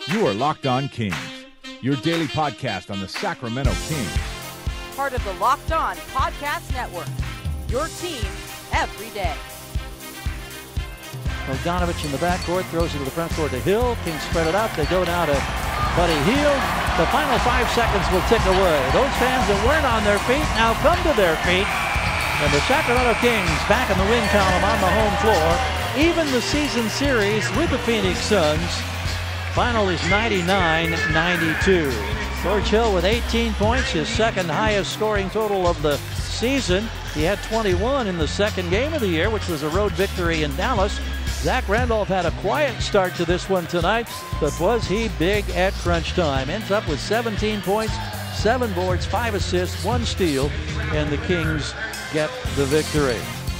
You are Locked On Kings, your daily podcast on the Sacramento Kings. Part of the Locked On Podcast Network, your team every day. Bogdanovich in the backcourt, throws it to the front court to Hill. Kings spread it out. They go now to Buddy Hield. The final 5 seconds will tick away. Those fans that weren't on their feet now come to their feet. And the Sacramento Kings back in the win column on the home floor. Even the season series with the Phoenix Suns. Final is 99-92. George Hill with 18 points, his second highest scoring total of the season. He had 21 in the second game of the year, which was a road victory in Dallas. Zach Randolph had a quiet start to this one tonight, but was he big at crunch time? Ends up with 17 points, 7 boards, 5 assists, 1 steal, and the Kings get the victory.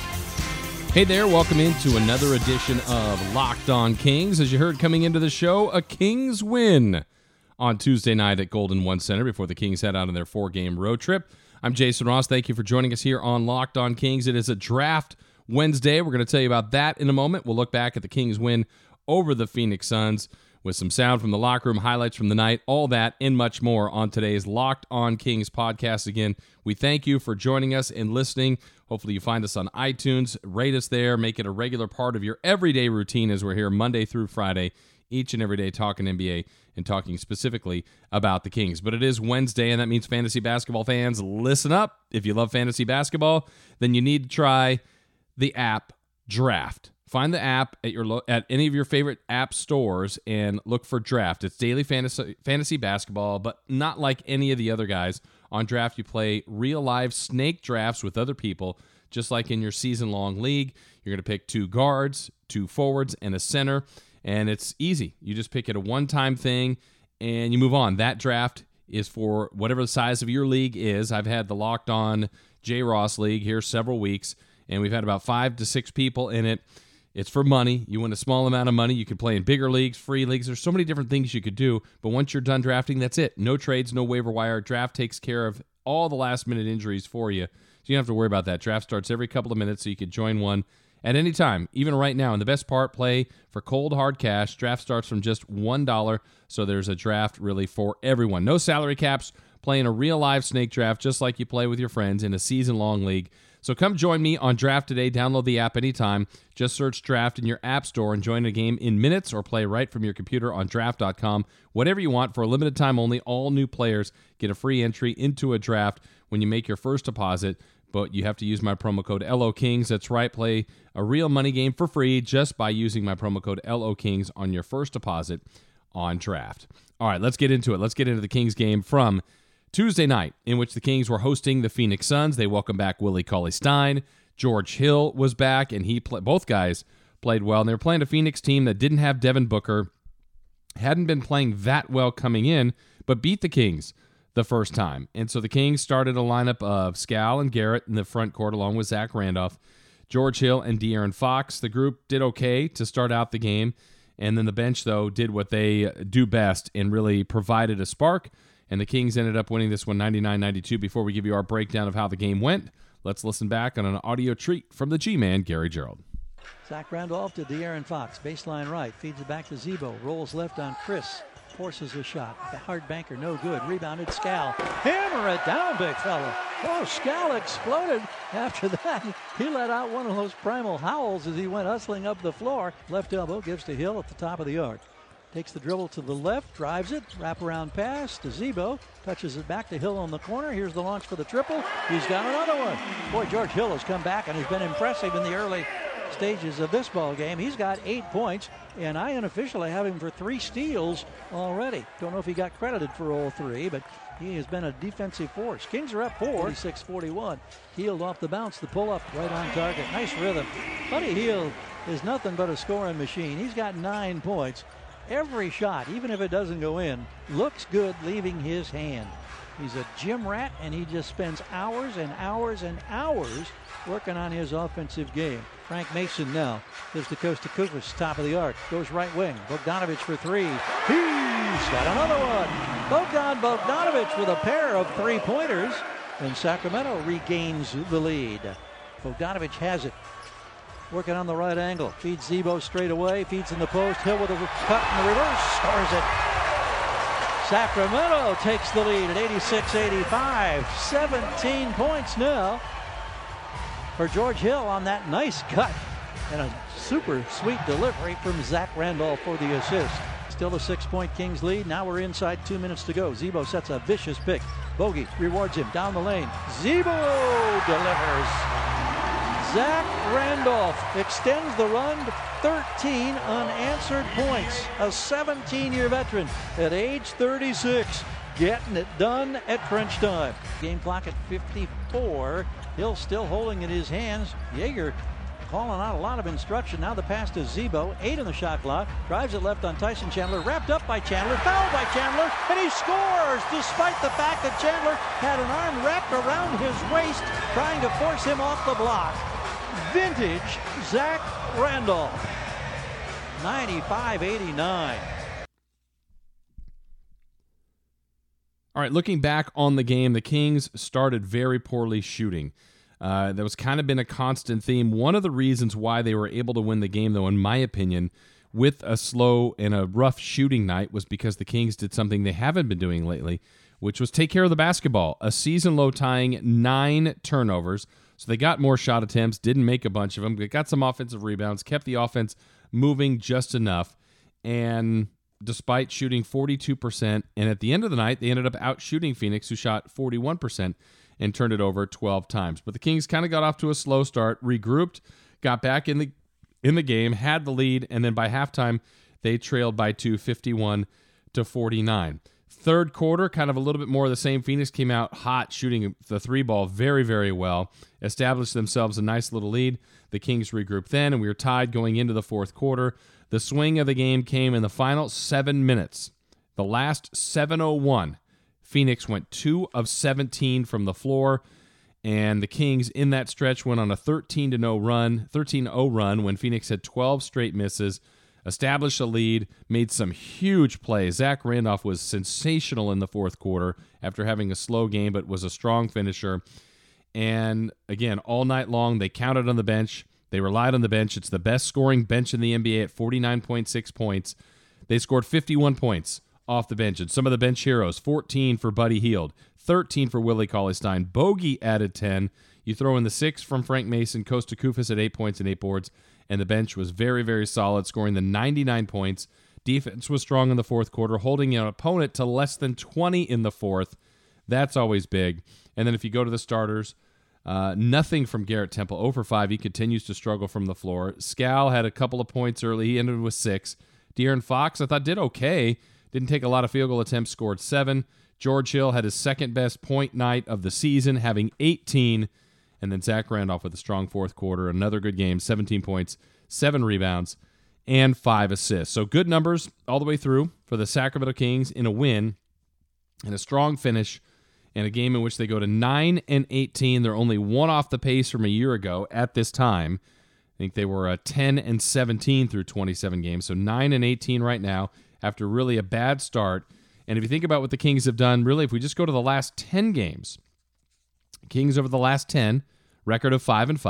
Hey there, welcome into another edition of Locked On Kings. As you heard coming into the show, a Kings win on Tuesday night at Golden One Center before the Kings head out on their 4-game road trip. I'm Jason Ross. Thank you for joining us here on Locked On Kings. It is a draft Wednesday. We're going to tell you about that in a moment. We'll look back at the Kings win over the Phoenix Suns with some sound from the locker room, highlights from the night, all that and much more on today's Locked On Kings podcast. Again, we thank you for joining us and listening. Hopefully you find us on iTunes, rate us there, make it a regular part of your everyday routine as we're here Monday through Friday, each and every day talking NBA and talking specifically about the Kings. But it is Wednesday, and that means fantasy basketball fans, listen up. If you love fantasy basketball, then you need to try the app Draft. Find the app at any of your favorite app stores and look for Draft. It's daily fantasy basketball, but not like any of the other guys. On Draft, you play real live snake drafts with other people, just like in your season-long league. You're going to pick 2 guards, 2 forwards, and a center, and it's easy. You just pick it a one-time thing, and you move on. That draft is for whatever the size of your league is. I've had the Locked On J. Ross League here several weeks, and we've had about 5 to 6 people in it. It's for money. You win a small amount of money. You can play in bigger leagues, free leagues. There's so many different things you could do. But once you're done drafting, that's it. No trades, no waiver wire. Draft takes care of all the last-minute injuries for you. So you don't have to worry about that. Draft starts every couple of minutes, so you can join one at any time, even right now. And the best part, play for cold, hard cash. Draft starts from just $1, so there's a draft really for everyone. No salary caps. Playing a real live snake draft just like you play with your friends in a season-long league. So come join me on Draft today. Download the app anytime. Just search Draft in your app store and join a game in minutes or play right from your computer on draft.com. Whatever you want. For a limited time only, all new players get a free entry into a draft when you make your first deposit. But you have to use my promo code LOKings. That's right. Play a real money game for free just by using my promo code LOKings on your first deposit on Draft. All right, let's get into it. Let's get into the Kings game from Tuesday night, in which the Kings were hosting the Phoenix Suns. They welcomed back Willie Cauley-Stein. George Hill was back, and both guys played well. And they were playing a Phoenix team that didn't have Devin Booker, hadn't been playing that well coming in, but beat the Kings the first time. And so the Kings started a lineup of Skal and Garrett in the front court, along with Zach Randolph, George Hill, and De'Aaron Fox. The group did okay to start out the game, and then the bench, though, did what they do best and really provided a spark. And the Kings ended up winning this one 99-92. Before we give you our breakdown of how the game went, let's listen back on an audio treat from the G-Man, Gary Gerould. Zach Randolph to De'Aaron Fox. Baseline right. Feeds it back to Zebo. Rolls left on Chris. Forces a shot. The hard banker, no good. Rebounded Skal. Hammer it down, big fella. Oh, Skal exploded. After that, he let out one of those primal howls as he went hustling up the floor. Left elbow gives to Hill at the top of the arc. Takes the dribble to the left, drives it, wraparound pass to Zebo, touches it back to Hill on the corner. Here's the launch for the triple. He's got another one. Boy, George Hill has come back and has been impressive in the early stages of this ball game. He's got 8 points, and I unofficially have him for 3 steals already. Don't know if he got credited for all 3, but he has been a defensive force. Kings are up 46-41. Hield off the bounce, the pull-up right on target. Nice rhythm. Buddy Hield is nothing but a scoring machine. He's got 9 points. Every shot, even if it doesn't go in, looks good leaving his hand. He's a gym rat, and he just spends hours and hours and hours working on his offensive game. Frank Mason now gives to Kosta Kuzmas, top of the arc, goes right wing. Bogdanovich for 3. He's got another one. Bogdanovich with a pair of 3-pointers, and Sacramento regains the lead. Bogdanovich has it. Working on the right angle. Feeds Zebo straight away. Feeds in the post. Hill with a cut in the reverse. Scores it. Sacramento takes the lead at 86-85. 17 points now for George Hill on that nice cut and a super sweet delivery from Zach Randolph for the assist. Still a 6-point Kings lead. Now we're inside 2 minutes to go. Z-Bo sets a vicious pick. Bogey rewards him down the lane. Z-Bo delivers. Zach Randolph extends the run to 13 unanswered points. A 17-year veteran at age 36, getting it done at crunch time. Game clock at 54. Hill still holding in his hands. Jaeger calling out a lot of instruction. Now the pass to Z-Bo, 8 in the shot clock. Drives it left on Tyson Chandler. Wrapped up by Chandler. Fouled by Chandler. And he scores despite the fact that Chandler had an arm wrapped around his waist trying to force him off the block. Vintage Zach Randolph. 95-89. All right, looking back on the game, the Kings started very poorly shooting. That was kind of been a constant theme. One of the reasons why they were able to win the game, though, in my opinion, with a slow and a rough shooting night was because the Kings did something they haven't been doing lately, which was take care of the basketball. A season-low tying 9 turnovers. So they got more shot attempts, didn't make a bunch of them. They got some offensive rebounds, kept the offense moving just enough. And despite shooting 42%, and at the end of the night, they ended up out-shooting Phoenix, who shot 41%. And turned it over 12 times. But the Kings kind of got off to a slow start, regrouped, got back in the game, had the lead, and then by halftime, they trailed by 2, 51-49. Third quarter, kind of a little bit more of the same. Phoenix came out hot, shooting the 3-ball very, very well, established themselves a nice little lead. The Kings regrouped then, and we were tied going into the fourth quarter. The swing of the game came in the final 7 minutes. The last 7:01. Phoenix went 2 of 17 from the floor, and the Kings in that stretch went on a 13-0 run when Phoenix had 12 straight misses, established a lead, made some huge plays. Zach Randolph was sensational in the fourth quarter after having a slow game, but was a strong finisher. And again, all night long, they counted on the bench. They relied on the bench. It's the best scoring bench in the NBA at 49.6 points. They scored 51 points off the bench. And some of the bench heroes, 14 for Buddy Hield, 13 for Willie Cauley-Stein. Bogey added 10. You throw in the 6 from Frank Mason, Kosta Koufos at 8 points and 8 boards. And the bench was very, very solid, scoring the 99 points. Defense was strong in the fourth quarter, holding an opponent to less than 20 in the fourth. That's always big. And then if you go to the starters, nothing from Garrett Temple. 0 for 5. He continues to struggle from the floor. Skal had a couple of points early. He ended with 6. De'Aaron Fox, I thought, did okay. Didn't take a lot of field goal attempts, scored 7. George Hill had his second-best point night of the season, having 18. And then Zach Randolph with a strong fourth quarter. Another good game, 17 points, 7 rebounds, and 5 assists. So good numbers all the way through for the Sacramento Kings in a win and a strong finish in a game in which they go to 9-18. They're only 1 off the pace from a year ago at this time. I think they were 10-17 through 27 games. So 9-18 right now after really a bad start. And if you think about what the Kings have done, really, if we just go to the last 10 games, Kings over the last 10, record of 5-5,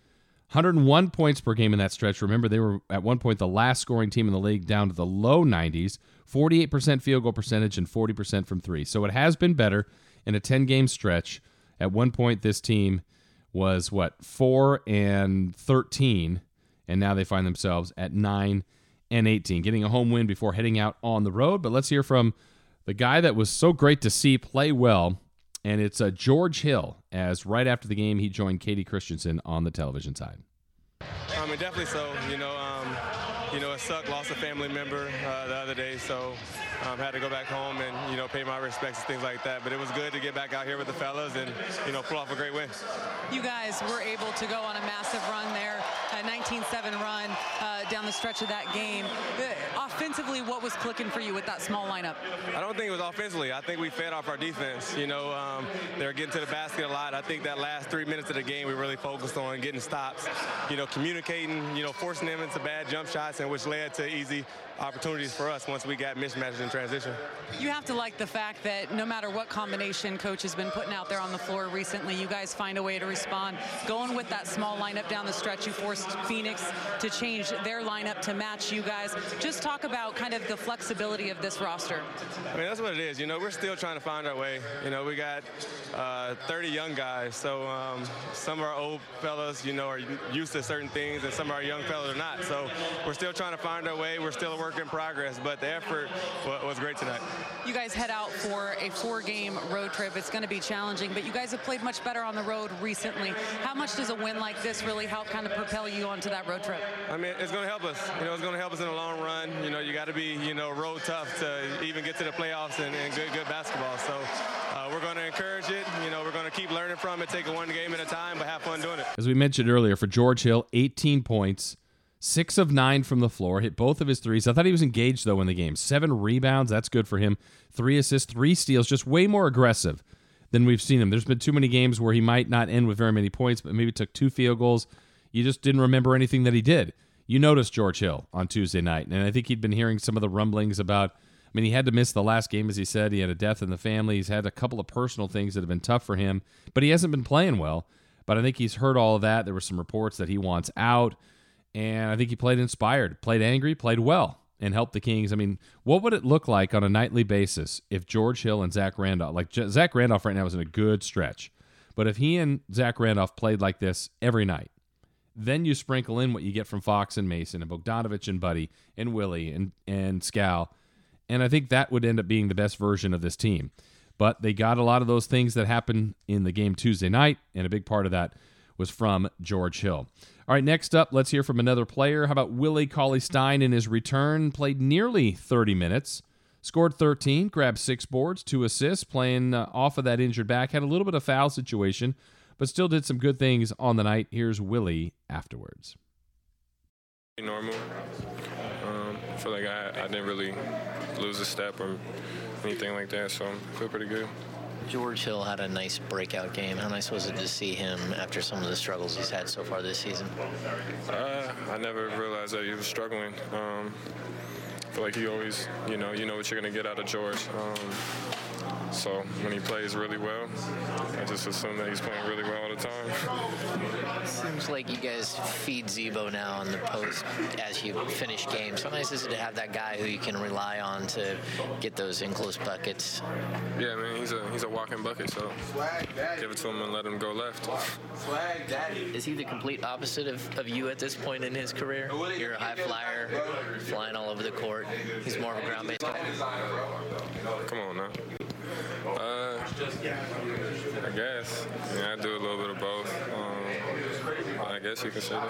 101 points per game in that stretch. Remember, they were at one point the last scoring team in the league, down to the low 90s, 48% field goal percentage and 40% from 3. So it has been better in a 10-game stretch. At one point, this team was, 4-13, and now they find themselves at 9-18, getting a home win before heading out on the road. But let's hear from the guy that was so great to see play well, and it's George Hill, as right after the game he joined Katie Christensen on the television side. Definitely so. It sucked. Lost a family member the other day, so had to go back home and pay my respects and things like that. But it was good to get back out here with the fellas and pull off a great win. You guys were able to go on a massive run there, a 19-7 run down the stretch of that game. Offensively, what was clicking for you with that small lineup? I don't think it was offensively. I think we fed off our defense. They were getting to the basket a lot. I think that last 3 minutes of the game we really focused on getting stops, communicating, forcing them into bad jump shots, and which led to easy opportunities for us once we got mismatches in transition. You have to like the fact that no matter what combination coach has been putting out there on the floor recently, you guys find a way to respond. Going with that small lineup down the stretch, you forced asked Phoenix to change their lineup to match you guys. Just talk about kind of the flexibility of this roster. I mean, that's what it is. We're still trying to find our way. We got 30 young guys, so some of our old fellas, are used to certain things, and some of our young fellas are not. So we're still trying to find our way. We're still a work in progress, but the effort was great tonight. You guys head out for a 4-game road trip. It's going to be challenging, but you guys have played much better on the road recently. How much does a win like this really help kind of propel you onto that road trip? I mean, it's going to help us. It's going to help us in the long run. You got to be, road tough to even get to the playoffs and good basketball. So we're going to encourage it. We're going to keep learning from it, take it one game at a time, but have fun doing it. As we mentioned earlier, for George Hill, 18 points, 6 of 9 from the floor, hit both of his threes. I thought he was engaged, though, in the game. 7 rebounds, that's good for him. 3 assists, 3 steals, just way more aggressive than we've seen him. There's been too many games where he might not end with very many points, but maybe took 2 field goals. You just didn't remember anything that he did. You noticed George Hill on Tuesday night, and I think he'd been hearing some of the rumblings about, he had to miss the last game, as he said. He had a death in the family. He's had a couple of personal things that have been tough for him, but he hasn't been playing well. But I think he's heard all of that. There were some reports that he wants out, and I think he played inspired, played angry, played well, and helped the Kings. What would it look like on a nightly basis if George Hill and Zach Randolph, Zach Randolph right now is in a good stretch, but if he and Zach Randolph played like this every night, then you sprinkle in what you get from Fox and Mason and Bogdanovich and Buddy and Willie and Scal, and I think that would end up being the best version of this team. But they got a lot of those things that happened in the game Tuesday night, and a big part of that was from George Hill. All right, next up, let's hear from another player. How about Willie Cauley-Stein in his return? Played nearly 30 minutes, scored 13, grabbed 6 boards, 2 assists, playing off of that injured back. Had a little bit of foul situation, but still did some good things on the night. Here's Willie afterwards. Normal. I feel like I didn't really lose a step or anything like that, so I feel pretty good. George Hill had a nice breakout game. How nice was it to see him after some of the struggles he's had so far this season? I never realized that he was struggling. I feel like he always, you know what you're going to get out of George. So when he plays really well, I just assume that he's playing really well all the time. Seems like you guys feed Zebo now in the post as you finish games. How nice is it to have that guy who you can rely on to get those in-close buckets? Yeah, man, he's a walking bucket, so give it to him and let him go left. Is he the complete opposite of you at this point in his career? You're a high flyer, flying all over the court. He's more of a ground-based guy. Come on now. I guess. I do a little bit of both. I guess you could say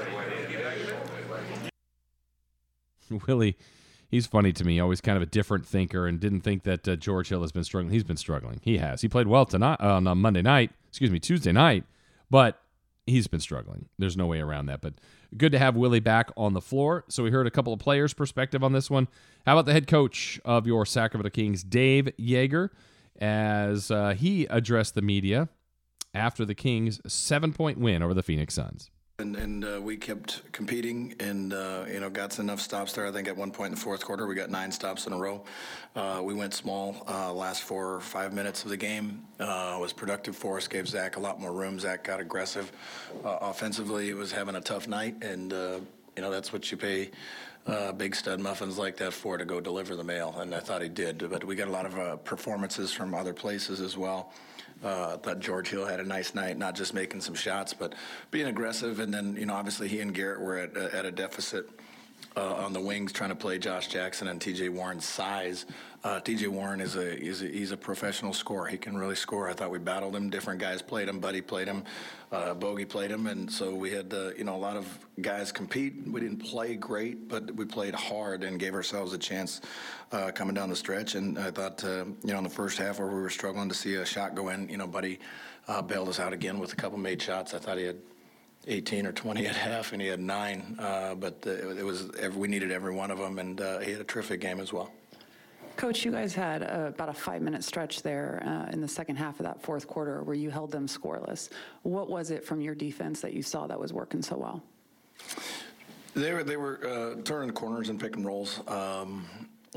that. Willie, he's funny to me. Always kind of a different thinker, and didn't think that George Hill has been struggling. He's been struggling. He has. He played well tonight on Tuesday night, but he's been struggling. There's no way around that. But good to have Willie back on the floor. So we heard a couple of players' perspective on this one. How about the head coach of your Sacramento Kings, Dave Joerger, as he addressed the media after the Kings' 7-point win over the Phoenix Suns. And we kept competing and, got enough stops there. I think at one point in the fourth quarter, we got 9 stops in a row. We went small last 4 or 5 minutes of the game. Was productive for us, gave Zach a lot more room. Zach got aggressive. Offensively, he was having a tough night, and, that's what you pay big stud muffins like that for, to go deliver the mail, and I thought he did. But we got a lot of performances from other places as well. I thought George Hill had a nice night, not just making some shots, but being aggressive. And then, obviously he and Garrett were at a deficit on the wings, trying to play Josh Jackson and T.J. Warren's size. T.J. Warren he's a professional scorer. He can really score. I thought we battled him. Different guys played him. Buddy played him. Bogey played him. And so we had, a lot of guys compete. We didn't play great, but we played hard and gave ourselves a chance coming down the stretch. And I thought, in the first half where we were struggling to see a shot go in, Buddy bailed us out again with a couple made shots. I thought he had 18 or 20 at half, and he had 9. But we needed every one of them, and he had a terrific game as well. Coach, you guys had about a 5-minute stretch there in the second half of that fourth quarter where you held them scoreless. What was it from your defense that you saw that was working so well? They were turning corners and picking rolls.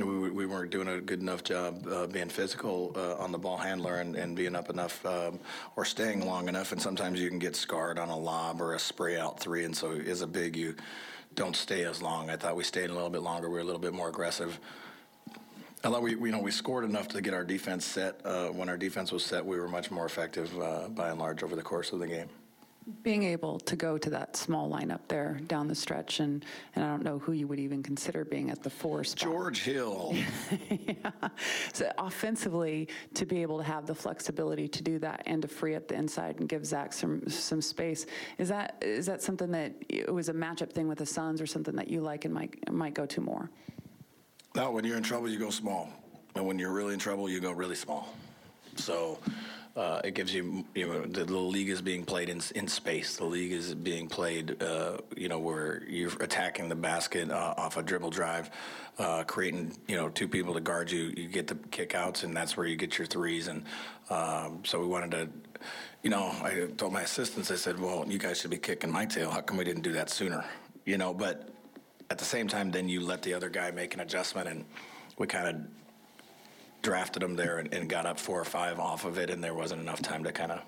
we weren't doing a good enough job being physical on the ball handler and being up enough or staying long enough. And sometimes you can get scarred on a lob or a spray out three. And so as a big, you don't stay as long. I thought we stayed a little bit longer. We were a little bit more aggressive. I thought we scored enough to get our defense set. When our defense was set, we were much more effective by and large over the course of the game. Being able to go to that small lineup there down the stretch, and I don't know who you would even consider being at the 4 spot. George Hill. Yeah. So offensively, to be able to have the flexibility to do that and to free up the inside and give Zach some space, is that something that it was a matchup thing with the Suns, or something that you like and might go to more? No, when you're in trouble, you go small, and when you're really in trouble, you go really small. So. It gives you, the league is being played in space. The league is being played, where you're attacking the basket off a dribble drive, creating, 2 people to guard you. You get the kickouts, and that's where you get your threes. And so we wanted to, I told my assistants, I said, well, you guys should be kicking my tail. How come we didn't do that sooner? But at the same time, then you let the other guy make an adjustment, and we kind of drafted him there and got up 4 or 5 off of it, and there wasn't enough time to kind of,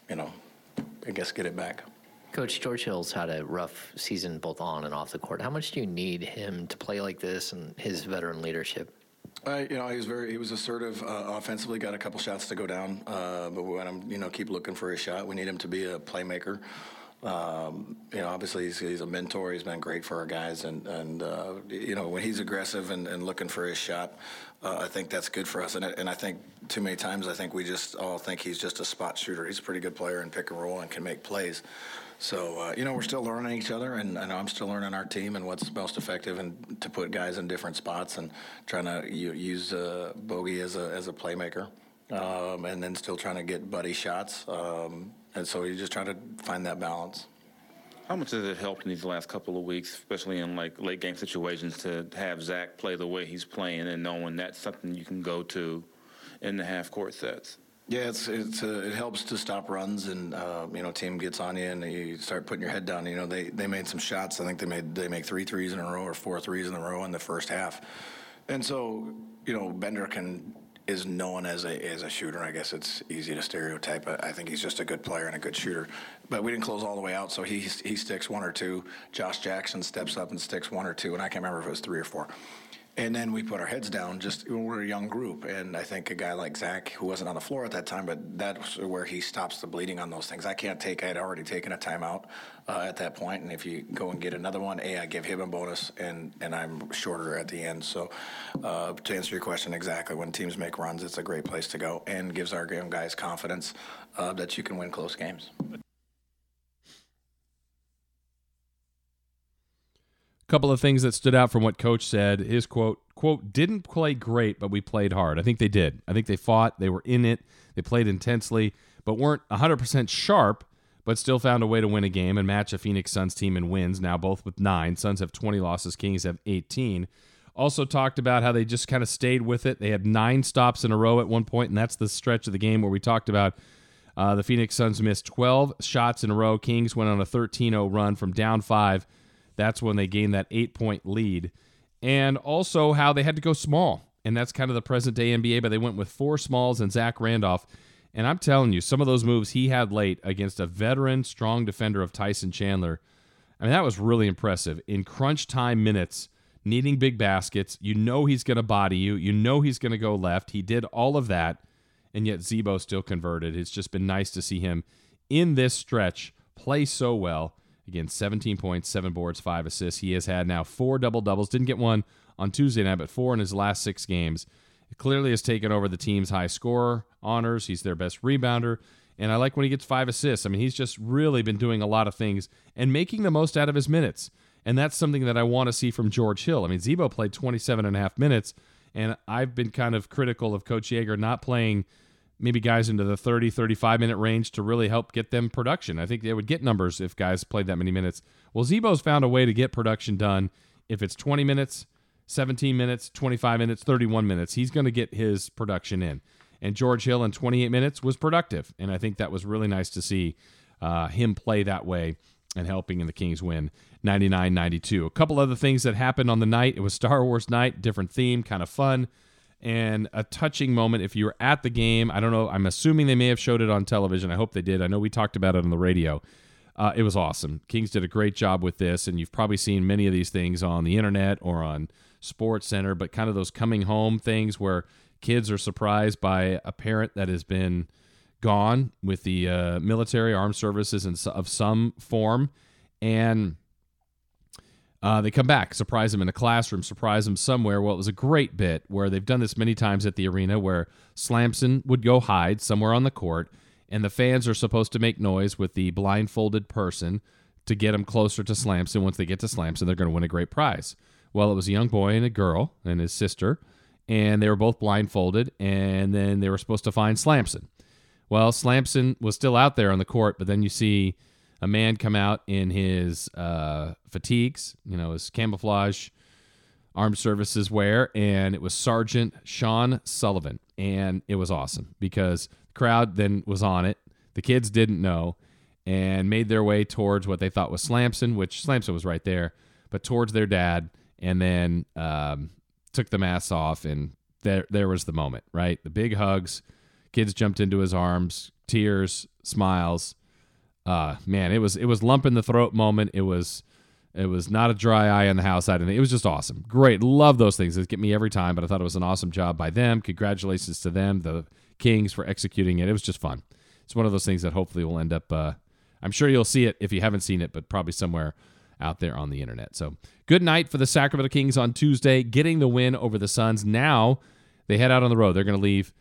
I guess get it back. Coach, George Hill's had a rough season both on and off the court. How much do you need him to play like this and his veteran leadership? He was assertive offensively, got a couple shots to go down, but we want him, keep looking for his shot. We need him to be a playmaker. Obviously he's a mentor. He's been great for our guys, and when he's aggressive and looking for his shot, I think that's good for us. And I think too many times we just all think he's just a spot shooter. He's a pretty good player in pick and roll and can make plays. So we're still learning each other, and I know I'm still learning our team and what's most effective, and to put guys in different spots and trying to use Bogey as a playmaker, and then still trying to get Buddy shots. And so you just try to find that balance. How much has it helped in these last couple of weeks, especially in late game situations, to have Zach play the way he's playing and knowing that's something you can go to in the half court sets? Yeah, it helps to stop runs, and team gets on you and you start putting your head down. They made some shots. I think they make 3 threes in a row or 4 threes in a row in the first half, and so Bender is known as a shooter. I guess it's easy to stereotype, but I think he's just a good player and a good shooter. But we didn't close all the way out, so he sticks 1 or 2. Josh Jackson steps up and sticks 1 or 2, and I can't remember if it was 3 or 4. And then we put our heads down. We're a young group, and I think a guy like Zach, who wasn't on the floor at that time, but that's where he stops the bleeding on those things. I had already taken a timeout at that point, and if you go and get another one, I give him a bonus, and I'm shorter at the end. So to answer your question exactly, when teams make runs, it's a great place to go and gives our young guys confidence that you can win close games. Couple of things that stood out from what Coach said. His quote, didn't play great, but we played hard. I think they did. I think they fought. They were in it. They played intensely, but weren't 100% sharp, but still found a way to win a game and match a Phoenix Suns team in wins, now both with 9. Suns have 20 losses. Kings have 18. Also talked about how they just kind of stayed with it. They had 9 stops in a row at one point, and that's the stretch of the game where we talked about the Phoenix Suns missed 12 shots in a row. Kings went on a 13-0 run from down 5. That's when they gained that 8-point lead. And also how they had to go small. And that's kind of the present-day NBA, but they went with 4 smalls and Zach Randolph. And I'm telling you, some of those moves he had late against a veteran, strong defender of Tyson Chandler, that was really impressive. In crunch time minutes, needing big baskets, he's going to body you. He's going to go left. He did all of that, and yet Z-Bo still converted. It's just been nice to see him in this stretch play so well. Again, 17 points, 7 boards, 5 assists. He has had now 4 double-doubles. Didn't get one on Tuesday night, but 4 in his last 6 games. It clearly has taken over the team's high scorer honors. He's their best rebounder. And I like when he gets 5 assists. He's just really been doing a lot of things and making the most out of his minutes. And that's something that I want to see from George Hill. Z-Bo played 27.5 minutes, and I've been kind of critical of Coach Yeager not playing maybe guys into the 30, 35-minute range to really help get them production. I think they would get numbers if guys played that many minutes. Well, Z-Bo's found a way to get production done. If it's 20 minutes, 17 minutes, 25 minutes, 31 minutes, he's going to get his production in. And George Hill in 28 minutes was productive, and I think that was really nice to see him play that way and helping in the Kings win 99-92. A couple other things that happened on the night. It was Star Wars night, different theme, kind of fun, and a touching moment. If you were at the game, I don't know, I'm assuming they may have showed it on television. I hope they did. I know we talked about it on the radio. It was awesome. Kings did a great job with this, and you've probably seen many of these things on the internet or on Sports Center, but kind of those coming home things where kids are surprised by a parent that has been gone with the military, armed services of some form, and they come back, surprise them in a classroom, surprise them somewhere. Well, it was a great bit where they've done this many times at the arena where Slamson would go hide somewhere on the court, and the fans are supposed to make noise with the blindfolded person to get them closer to Slamson. Once they get to Slamson, they're going to win a great prize. Well, it was a young boy and a girl and his sister, and they were both blindfolded, and then they were supposed to find Slamson. Well, Slamson was still out there on the court, but then you see a man come out in his fatigues, his camouflage armed services wear, and it was Sergeant Sean Sullivan. And it was awesome because the crowd then was on it. The kids didn't know and made their way towards what they thought was Slamson, which Slamson was right there, but towards their dad, and then took the mask off, and there was the moment, right? The big hugs. Kids jumped into his arms, tears, smiles. Man, it was lump in the throat moment. It was not a dry eye in the house. It was just awesome. Great. Love those things. They get me every time, but I thought it was an awesome job by them. Congratulations to them, the Kings, for executing it. It was just fun. It's one of those things that hopefully will end up, I'm sure you'll see it if you haven't seen it, but probably somewhere out there on the internet. So good night for the Sacramento Kings on Tuesday, getting the win over the Suns. Now they head out on the road. They're going to leave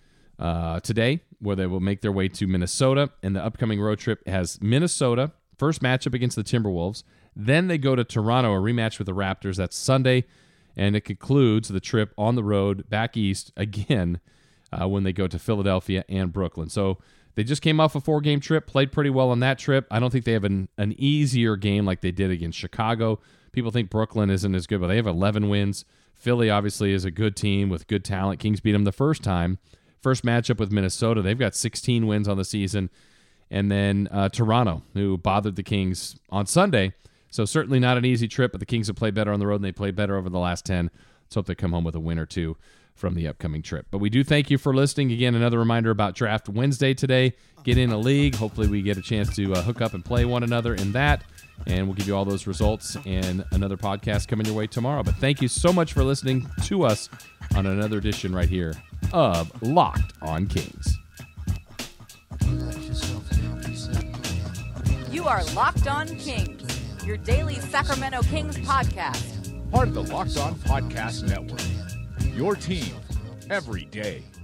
today, where they will make their way to Minnesota, and the upcoming road trip has Minnesota, first matchup against the Timberwolves. Then they go to Toronto, a rematch with the Raptors. That's Sunday, and it concludes the trip on the road back east again when they go to Philadelphia and Brooklyn. So they just came off a 4-game trip, played pretty well on that trip. I don't think they have an easier game like they did against Chicago. People think Brooklyn isn't as good, but they have 11 wins. Philly obviously is a good team with good talent. Kings beat them the first time. First matchup with Minnesota, they've got 16 wins on the season. And then Toronto, who bothered the Kings on Sunday. So certainly not an easy trip, but the Kings have played better on the road, and they played better over the last 10. Let's hope they come home with a win or two from the upcoming trip. But we do thank you for listening. Again, another reminder about Draft Wednesday today. Get in a league. Hopefully we get a chance to hook up and play one another in that. And we'll give you all those results and another podcast coming your way tomorrow. But thank you so much for listening to us on another edition right here of Locked on Kings. You are Locked on Kings, your daily Sacramento Kings podcast. Part of the Locked On Podcast Network. Your team every day.